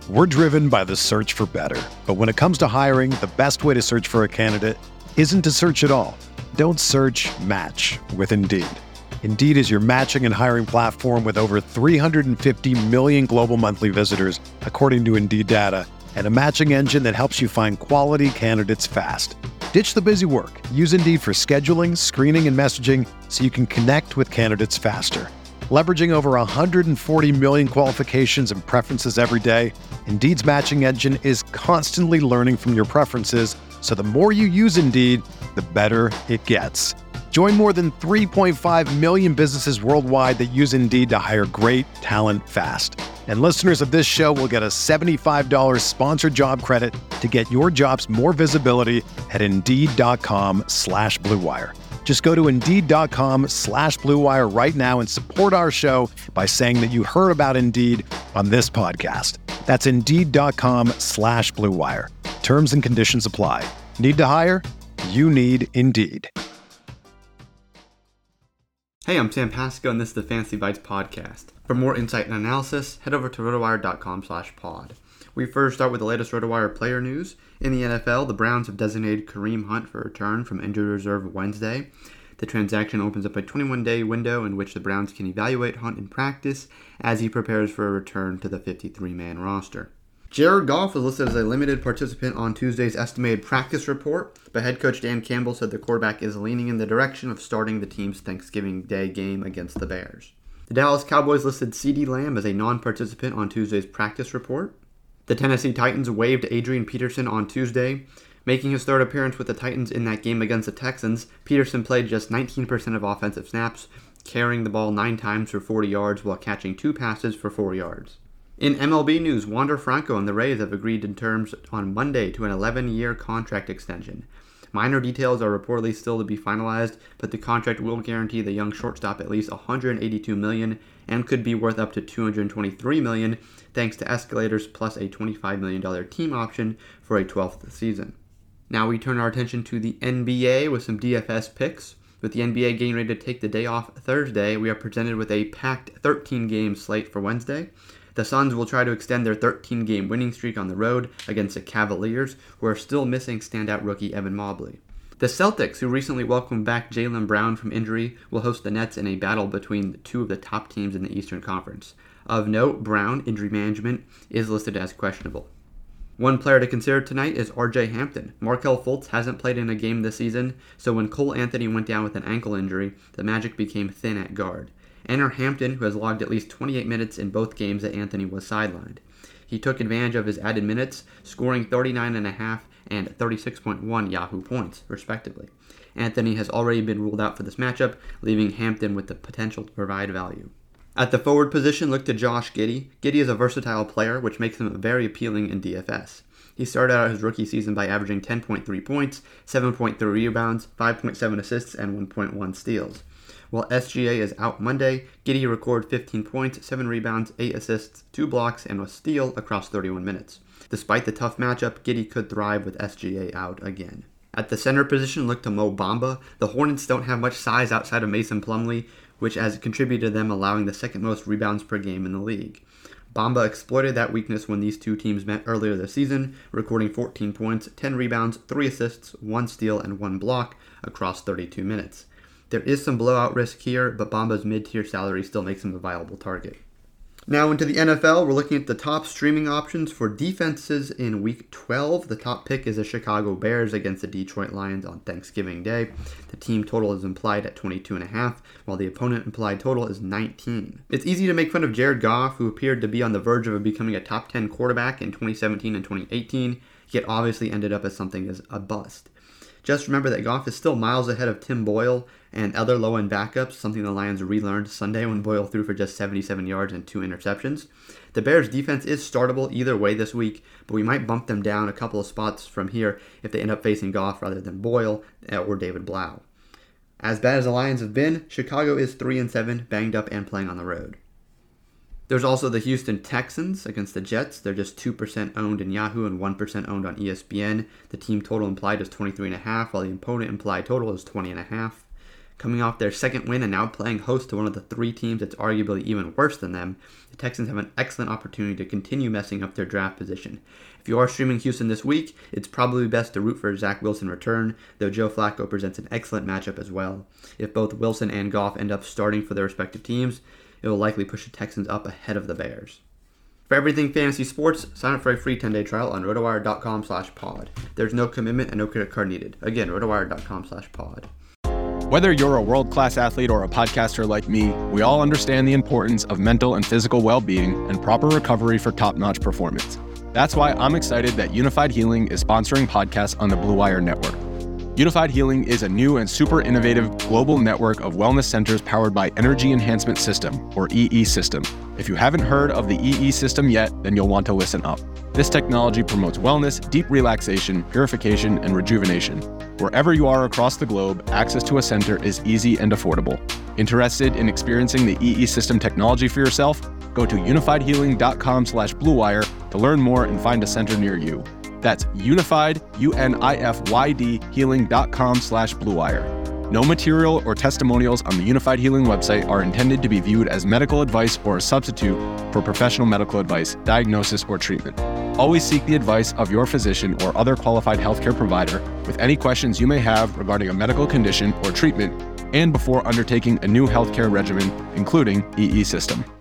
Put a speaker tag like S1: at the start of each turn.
S1: We're driven by the search for better. But when it comes to hiring, the best way to search for a candidate isn't to search at all. Don't search, match with Indeed. Indeed is your matching and hiring platform with over 350 million global monthly visitors, according to Indeed data, and a matching engine that helps you find quality candidates fast. Ditch the busy work. Use Indeed for scheduling, screening, and messaging so you can connect with candidates faster. Leveraging over 140 million qualifications and preferences every day, Indeed's matching engine is constantly learning from your preferences, so the more you use Indeed, the better it gets. Join more than 3.5 million businesses worldwide that use Indeed to hire great talent fast. And listeners of this show will get a $75 sponsored job credit to get your jobs more visibility at Indeed.com/Blue Wire. Just go to Indeed.com/Blue Wire right now and support our show by saying that you heard about Indeed on this podcast. That's Indeed.com/Blue Wire. Terms and conditions apply. Need to hire? You need Indeed.
S2: Hey, I'm Sam Pasco, and this is the Fantasy Bites podcast. For more insight and analysis, head over to rotowire.com/pod. We first start with the latest RotoWire player news. In the NFL, the Browns have designated Kareem Hunt for return from injury reserve Wednesday. The transaction opens up a 21-day window in which the Browns can evaluate Hunt in practice as he prepares for a return to the 53-man roster. Jared Goff was listed as a limited participant on Tuesday's estimated practice report, but head coach Dan Campbell said the quarterback is leaning in the direction of starting the team's Thanksgiving Day game against the Bears. The Dallas Cowboys listed CeeDee Lamb as a non-participant on Tuesday's practice report. The Tennessee Titans waived Adrian Peterson on Tuesday. Making his third appearance with the Titans in that game against the Texans, Peterson played just 19% of offensive snaps, carrying the ball 9 times for 40 yards while catching 2 passes for 4 yards. In MLB news, Wander Franco and the Rays have agreed in terms on Monday to an 11-year contract extension. Minor details are reportedly still to be finalized, but the contract will guarantee the young shortstop at least $182 million and could be worth up to $223 million, thanks to escalators plus a $25 million team option for a 12th season. Now we turn our attention to the NBA with some DFS picks. With the NBA getting ready to take the day off Thursday, we are presented with a packed 13-game slate for Wednesday. The Suns will try to extend their 13-game winning streak on the road against the Cavaliers, who are still missing standout rookie Evan Mobley. The Celtics, who recently welcomed back Jaylen Brown from injury, will host the Nets in a battle between 2 of the top teams in the Eastern Conference. Of note, Brown, injury management, is listed as questionable. One player to consider tonight is R.J. Hampton. Markelle Fultz hasn't played in a game this season, so when Cole Anthony went down with an ankle injury, the Magic became thin at guard. Enter Hampton, who has logged at least 28 minutes in both games that Anthony was sidelined. He took advantage of his added minutes, scoring 39.5 and 36.1 Yahoo points, respectively. Anthony has already been ruled out for this matchup, leaving Hampton with the potential to provide value. At the forward position, look to Josh Giddey. Giddey is a versatile player, which makes him very appealing in DFS. He started out his rookie season by averaging 10.3 points, 7.3 rebounds, 5.7 assists, and 1.1 steals. While SGA is out Monday, Giddey recorded 15 points, 7 rebounds, 8 assists, 2 blocks, and a steal across 31 minutes. Despite the tough matchup, Giddey could thrive with SGA out again. At the center position, look to Mo Bamba. The Hornets don't have much size outside of Mason Plumlee, which has contributed to them allowing the second most rebounds per game in the league. Bamba exploited that weakness when these two teams met earlier this season, recording 14 points, 10 rebounds, 3 assists, 1 steal, and 1 block across 32 minutes. There is some blowout risk here, but Bamba's mid-tier salary still makes him a viable target. Now into the NFL, we're looking at the top streaming options for defenses in Week 12. The top pick is the Chicago Bears against the Detroit Lions on Thanksgiving Day. The team total is implied at 22.5, while the opponent implied total is 19. It's easy to make fun of Jared Goff, who appeared to be on the verge of becoming a top 10 quarterback in 2017 and 2018, yet obviously ended up as something as a bust. Just remember that Goff is still miles ahead of Tim Boyle and other low-end backups, something the Lions relearned Sunday when Boyle threw for just 77 yards and 2 interceptions. The Bears' defense is startable either way this week, but we might bump them down a couple of spots from here if they end up facing Goff rather than Boyle or David Blau. As bad as the Lions have been, Chicago is 3-7, banged up and playing on the road. There's also the Houston Texans against the Jets. They're just 2% owned in Yahoo and 1% owned on ESPN. The team total implied is 23.5, while the opponent implied total is 20.5. Coming off their second win and now playing host to one of the three teams that's arguably even worse than them, the Texans have an excellent opportunity to continue messing up their draft position. If you are streaming Houston this week, it's probably best to root for a Zach Wilson return, though Joe Flacco presents an excellent matchup as well. If both Wilson and Goff end up starting for their respective teams, it will likely push the Texans up ahead of the Bears. For everything fantasy sports, sign up for a free 10-day trial on rotowire.com/pod. There's no commitment and no credit card needed. Again, rotowire.com/pod.
S3: Whether you're a world-class athlete or a podcaster like me, we all understand the importance of mental and physical well-being and proper recovery for top-notch performance. That's why I'm excited that Unified Healing is sponsoring podcasts on the Blue Wire Network. Unified Healing is a new and super innovative global network of wellness centers powered by Energy Enhancement System, or EE System. If you haven't heard of the EE System yet, then you'll want to listen up. This technology promotes wellness, deep relaxation, purification, and rejuvenation. Wherever you are across the globe, access to a center is easy and affordable. Interested in experiencing the EE System technology for yourself? Go to unifiedhealing.com/bluewire to learn more and find a center near you. That's unified, UNIFYD, healing.com/bluewire. No material or testimonials on the Unified Healing website are intended to be viewed as medical advice or a substitute for professional medical advice, diagnosis, or treatment. Always seek the advice of your physician or other qualified healthcare provider with any questions you may have regarding a medical condition or treatment and before undertaking a new healthcare regimen, including EE System.